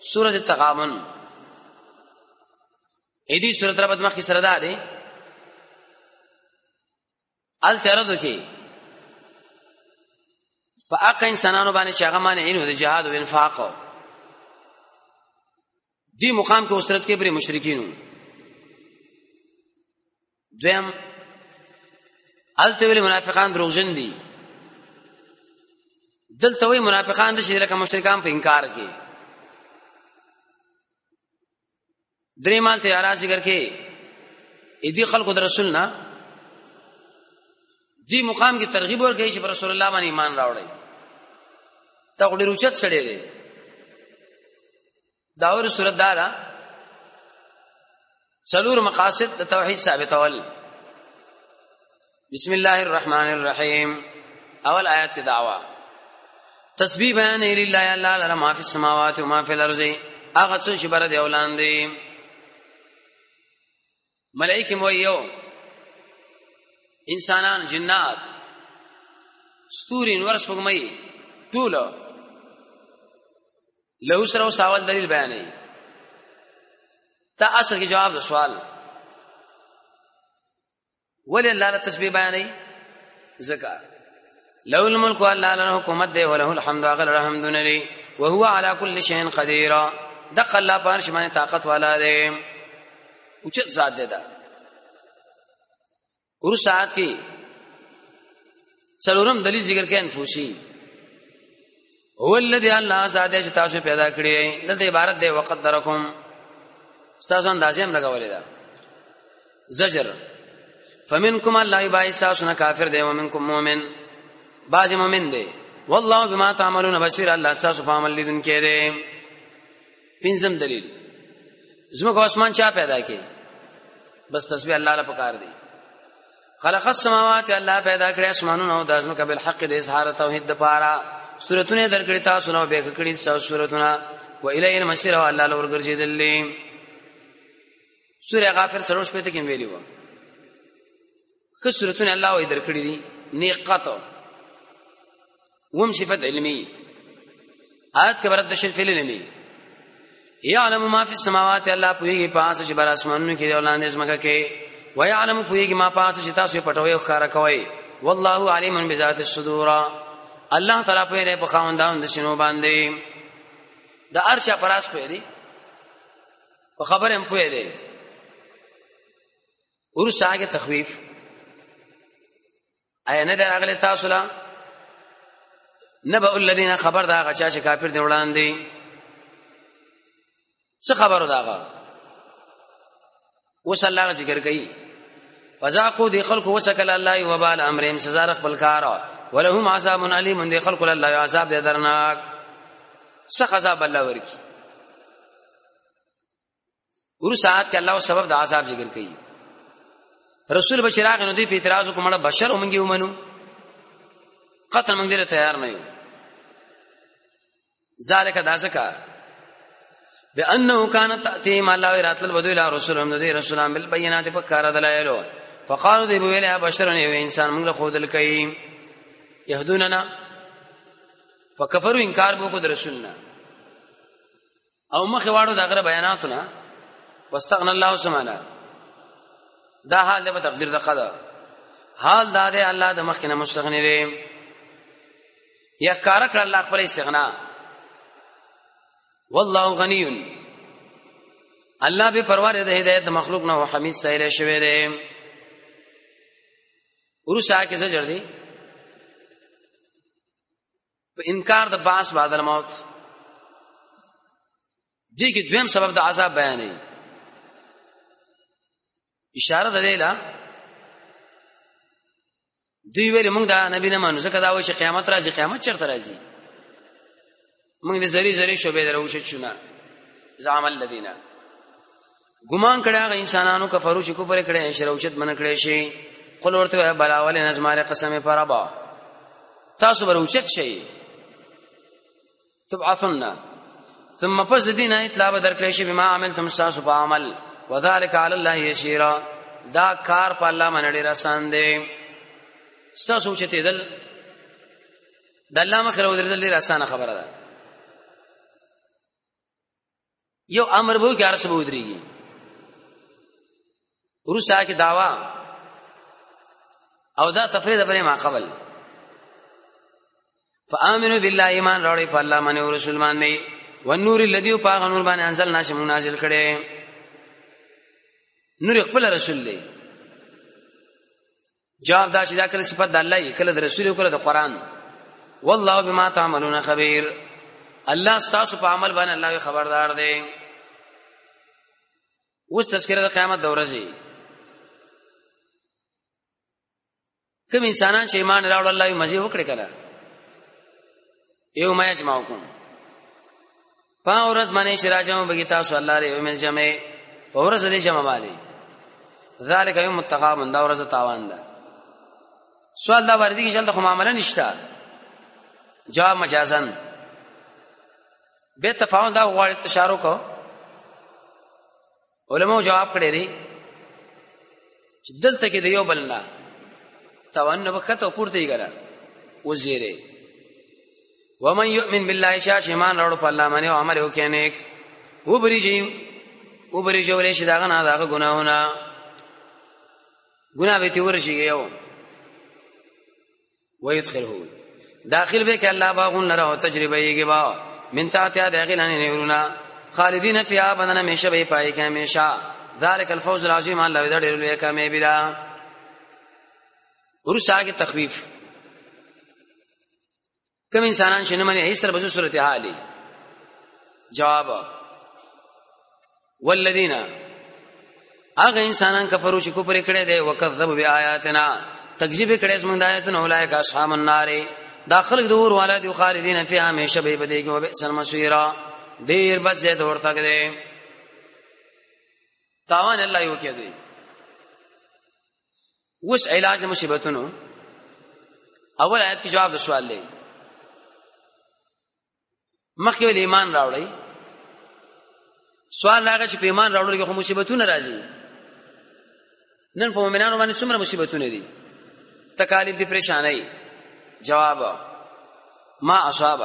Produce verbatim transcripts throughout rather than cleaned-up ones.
سورۃ التغابن اې دې سورۃ ربط مخکې سره ده دي ال ترادو کې په اق انسانانو باندې چې هغه معنی انو د جهاد او انفاق دی مقام کې وسرت کې بری مشرکینو دویم الته ویل منافقان دروغجن دي دلته وی منافقان د شي لکه مشرکان په انکار کې درې مال ته اراض ذکر کې اې دي خلکو د رسول نه دی مقام کې ترغیب ورکړي چې پر رسول الله باندې ایمان راوړي تا وړي روچت سړي دي داور سورۃ دارا څلور مقاصد د توحید ثابتول بسم الله الرحمن الرحیم اول آیات دعوا تسبیح بیان لله الله لرا ما فی السماوات و ما فی الارض هغه څه چې بر دی ولاندې ملائکه مو یو انسانان جنات ستوري نور سپګمې ټول له سره سوال دلیل بیانې تا اصل کې جواب د سوال ولې الله له تسبیح بیانې زکا له الملك الله له حکومت دی وله الحمد غل الحمد لله وهو على كل شيء قدير دق الله پر شمانه طاقت والا دی اوچت ذات دی دا ور ساعت کی څلورم دلیل ذکر کې انفوسی هو الذي الله ذات چې تاسو پیدا کړی دلته عبارت دی وقدرکم تاسو اندازې هم لګولې ده زجر فمنکم الله یبایساسنا کافر دی ومنکم مؤمن باز مؤمن دی والله بما تعملون بصیر الله تاسو په عمل لیدون کې دی پنځم دلیل زموږ اسمان چا پیدا کړي بس تسبیح الله لپاره پکار دی خلق السماوات الله پیدا کړی اسمانونه او د ازمکه بالحق د اظهار توحید د پاره سورتونه درکړی تاسو نو به کړی تاسو سورتونه و الی المصیر او الله لور ګرځیدلې سوره غافر سروش په ته کې ویلی و که سورتونه الله وې درکړی دي نیقات وم صفت علمی آیت کې برد شرف علمی یعلم ما فی السماوات الله پویږي پاس چې بر اسمانونو کې دی ولاندې ازمکه کې ويعلم پویږي ما پاس چې تاسو پټوي او ښکارا کوي والله علیم بذات الصدور الله تعالی په نه په خواندان د شنو باندې د ارشا پراس په دی په خبره هم په دی ورساګه تخویف ایا نه دراغله تاسو لا نبأ الذين خبر دا غچا چې کافر دی وړاندې څه خبرو داغه وصلی الله ذکر کوي فذاقوا دي خلق وسكل الله وبال امرهم سزا خپل کار ولهم عذاب الیم دي خلق الله عذاب دي درناک څه عذاب الله ورکی ور ساعت کې الله سبب د عذاب ذکر کوي رسول بشراغ نو دي په اعتراض کومه بشر ومنګي ومنو قتل موږ دې تیار نه یو ذالک داسکا بانه كانت تاتي ما الله رات البدو الى رسولهم ذي رسولان بالبينات فكار دلائل فقالوا ذي بويل بشر نه انسان موږ خودل کوي يهدوننا فكفروا انکار بو کو رسولنا او مخ واړو دغه بیاناتونه واستغنى الله سبحانه دا حال د تقدیر د قضا حال دا دی الله د مخ نه مستغنی دی یا کار کړ الله خپل استغنا والله غنی الله به پروا د هدایت د مخلوق نه او حمید سایل شوی دی ورسا کې زجر دی په انکار د باس بعد الموت دي کې دویم سبب د عذاب بیانې اشاره ده دیلا دوی ویل موږ دا نبی نه مانو ځکه دا وایي چې قیامت راځي قیامت چرته راځي موږ دې زری زری شوبې دروښت شونه زعم الذين ګمان کړه هغه انسانانو کفرو چې کوپر کړه شروشت من کړه شي قل ورته بلاول نظماره قسم پر ابا تاسو بروچت شي تبعثنا ثم پس دین اطلاع درکړی شي بما عملتم تاسو په عمل وذلك على الله يسير دا کار په الله باندې ډیر آسان دی تاسو چې تدل د الله مخره ودرېدل ډیر آسان خبره ده یو امر بو کې ارس بو دريږي ورسا کې داوا او دا تفرید بنه ما قبل فآمنوا بالله ایمان راوړی په الله باندې او رسول باندې والنور الذي پاغ نور باندې انزلنا چې موږ نازل کړي نور خپل رسول دی جواب دا چې دا کله صفات د الله کله د رسول کله د قران والله بما تعملون خبير الله تاسو په عمل باندې الله خبردار دی اوس تذکرہ د قیامت د ورځې کوم انسانان چې ایمان راوړل الله یې مزه وکړي کړه یو ما یجمعکم په ورځ باندې چې راځم بګی تاسو الله لري یوم الجمع په ورځ دې جمع مالي ذالک یوم التغابن دا ورځ تاوان ده سوال دا ورته کې چې خو معاملې نشته جواب مجازن به تفاهم دا غواړي تشارو کو علماء جواب کړی لري چې دلته کې د یو بلنا تاوان نه وخت پورته یې ګره وزیره ومن يؤمن بالله شاش ایمان راوړ په الله باندې او عمل وکړي نیک و بریږي و بریږي ولې شي داغه نه داغه ګناهونه ګناه به تی ورشي یو ويدخله داخل به کې الله باغون لره او تجربه یې با من تاتیا داخل نه نهرونا خالدین فیها بدن همیشه به پای کې همیشه ذالک الفوز العظیم الله دې ډېر لوی کمه بلا ورسا کې تخفیف کوم انسانان چې نه مني هیڅ تر بزو صورت حالي جواب والذین اغه انسانان کفرو چې کوپر کړي دي وکذبوا بیااتنا تکذیب کړي زموږ د آیاتونو اولایک اصحاب النار داخل دور والا دی خالدین فیها همیشه به بدی کې وبئس المصير ډیر بد زید ورته کړي تاوان الله یو کې دی وس علاج مصیبتونو اول آیت کې جواب د سوال لې مخکې ول ایمان راوړی سوال راغی چې په ایمان راوړل کې خو مصیبتونه راځي نن په مؤمنانو باندې څومره مصیبتونه دي تکالیف دي پریشانای جواب ما اصاب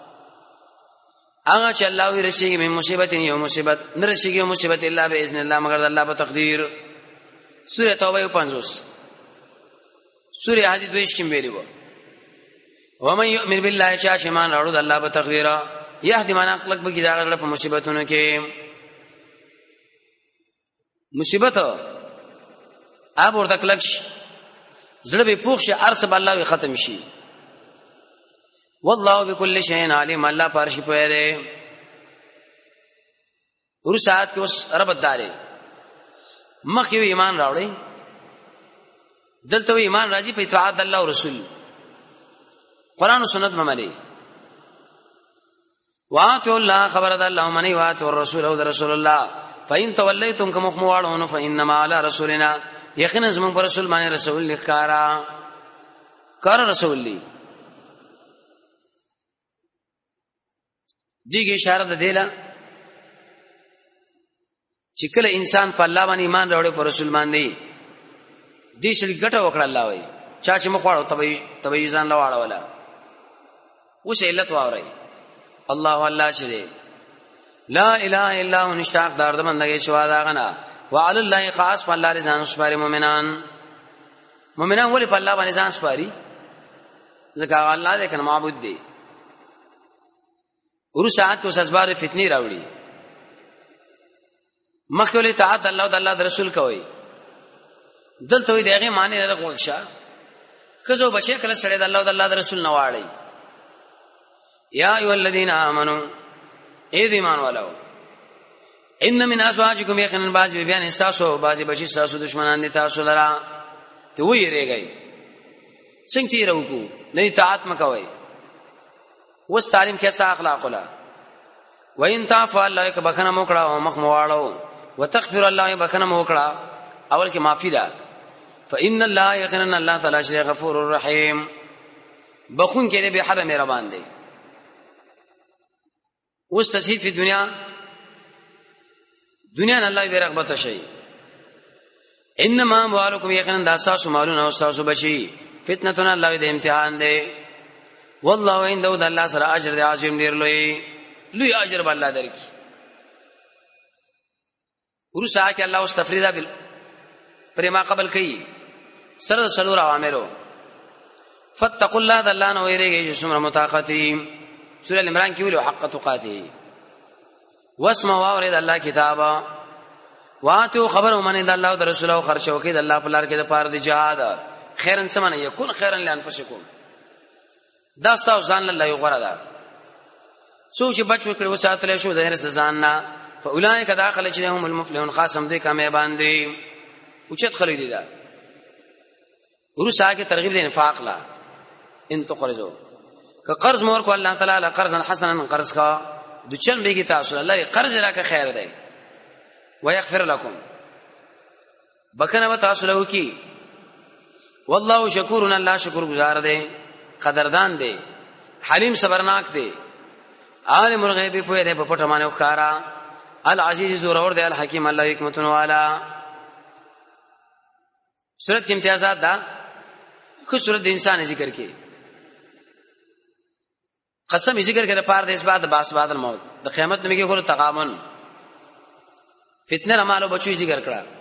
هغه چې الله وی رسیږي من مصیبت یو مصیبت نه رسیږي مصیبت الا باذن الله مگر د الله په تقدیر سوره توبه پنځوس سوره حدید دویش کې ویلي وو ومن يؤمن بالله شاش ایمان راوړل الله په تقدیر يهدي من اخلق بګی دا غړ په مصیبتونو کې مصیبت اب ورته کلکش زړه به پوښ شي ارس به الله ختم شي والله بكل شيء عليم الله پارشي پوهره ورسات کې اوس رب داري مخکې ایمان راوړي دلته ایمان راځي په اطاعت الله او رسول قران او سنت مملي واتو الله خبر الله مني واتو الرسول او رسول الله فإن توليتم كم خموالون فإنما على رسولنا یقینا زمون پر رسول باندې رسول لیکارا کار رسول لی دیګه اشاره ده دیلا چې کله انسان په الله باندې ایمان راوړي پر رسول باندې دې شړي ګټه وکړه الله وای چا چې مخواړو تبي تبي ځان لا واړه ولا وش علت واوري الله الله چې لا اله الا هو نشاق دار د بندګي شوا دا غنا وعلى الله خاص په الله رضان سپاري مؤمنان مؤمنان ولې په الله باندې ځان سپاري ځکه الله دې کنه معبود دی ورسات کو اسباب فتنی راوړي مخکې له اطاعت الله او الله رسول کوي دلته وي دغه معنی نه غوښ شه خزو بچي کله سره د الله او الله رسول نه واړي یا ایو الذین آمنو اے ایمان والو ان من ازواجکم یقینا بعض بیان استاسو بعض بچی استاسو دشمنان دي تاسو لرا ته وی ریږي څنګه تیر وکړو نه اطاعت مکوي وس تعلیم کیسه اخلاق ولا وان تعفوا الله یک بخنه موکړه او مخ مواړو وتغفر الله بخنه موکړه اول کې معافی ده فان الله یقینا الله تعالی شی غفور الرحیم بخون کې به حرم مهربان دی وس تسهید په دنیا دنیا نه الله به رغبت شي انما اموالکم یقینا داساسو مالونه او تاسو بچي فتنه الله دې امتحان دی والله عنده الله سره اجر دی عظیم ډیر لوی لوی اجر به الله درکړي ورسا کې الله اوس تفریدا بل پرما قبل کوي سره سلور اوامرو فتقوا الله دلان ويرګي چې څومره متاقتی سورہ عمران کې ویلو حق تقاته واسمعوا واورد الله کتابا واتو خبر ومن د الله او رسول او خرچو کې د الله په لار کې د پاره د جهاد خیرن سمنه یکون خیرن لانفسکم دا ستاسو ځان له یو غره ده سوچ بچو کړو ساتل شو د هرڅ ځان نه فاولئک داخل چې هم المفلحون خاصم دې کامیابان دي اوچت خلک دي دا ورسا کې ترغیب د انفاق لا ان تقرضوا که قرض مور کو الله تعالی قرضا حسنا قرض کا دچن به کی تاسو الله قرض راکه خیر دی ويغفر لكم بکنه و تاسو له کی والله شکورن الله شکر گزار دی قدردان دی حلیم صبرناک دی عالم الغیب په دې په پټه باندې وکارا العزیز زور اور دی الحکیم الله حکمتون والا سورۃ کې امتیازات دا خو سورۃ د انسان ذکر کې قسم ذکر کړه پاره د اسباد باس بعد الموت د قیامت نمګه کولو تقامن فتنه رمالو بچو ذکر کړه